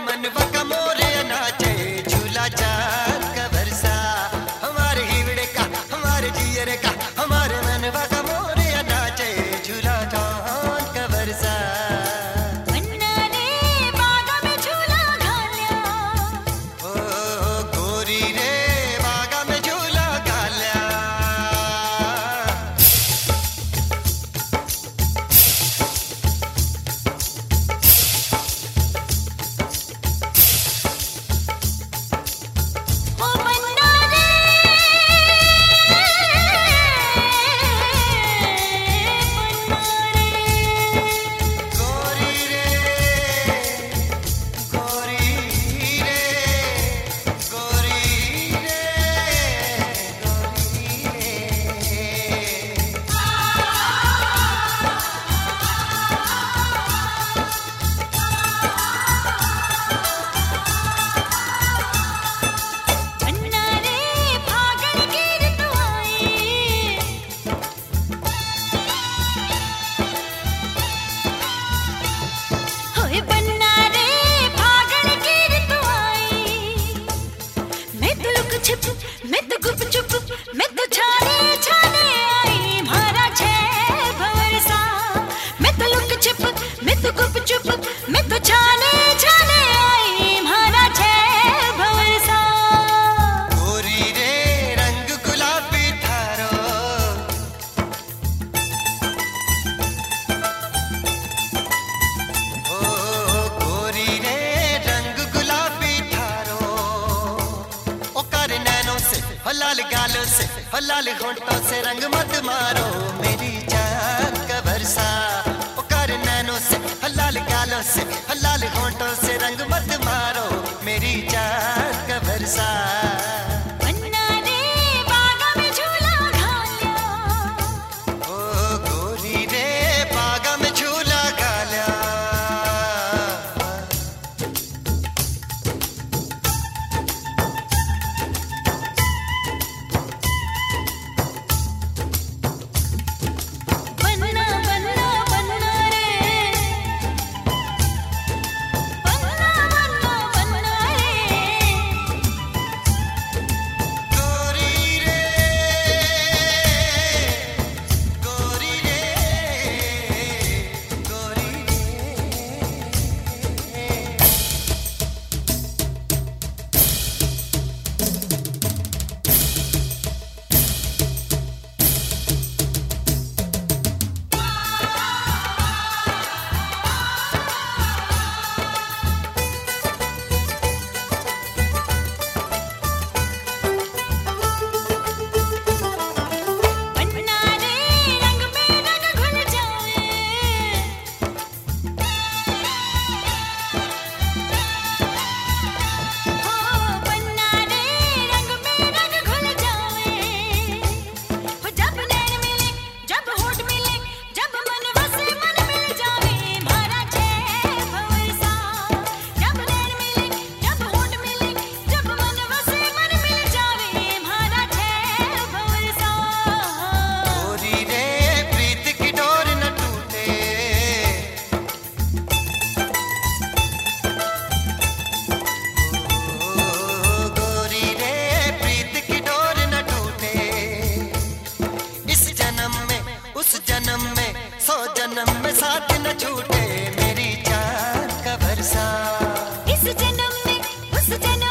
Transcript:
मनवा का मोरे नाचे झूला चांद का बरसा, हमारे हीवड़े का हमारे जियरे का हमारे मनवा का मोरे नाचे झूला चांद का बरसा। मैं तो गुप चुप मैं तो छाने छाने आई मारा छे भवरसा। मैं तो लुक छिप मैं तो गुप चुप मैं तो छाने छाने आई मारा छे भवरसा। गोरी रे रंग गुलाबी थारो, ओ गोरी रे रंग गुलाबी थारो, ओ कर नैनों से लाल गालों से लाल होंठों से रंग मत मारो मेरी चांद का बरसा। ओ कर नैनों से लाल गालों से लाल होंठों से रंग मत मारो मेरी चांद का बरसा। जन्म में साथ न छूटे मेरी चांद का बरसा। इस जन्म में उस जन्म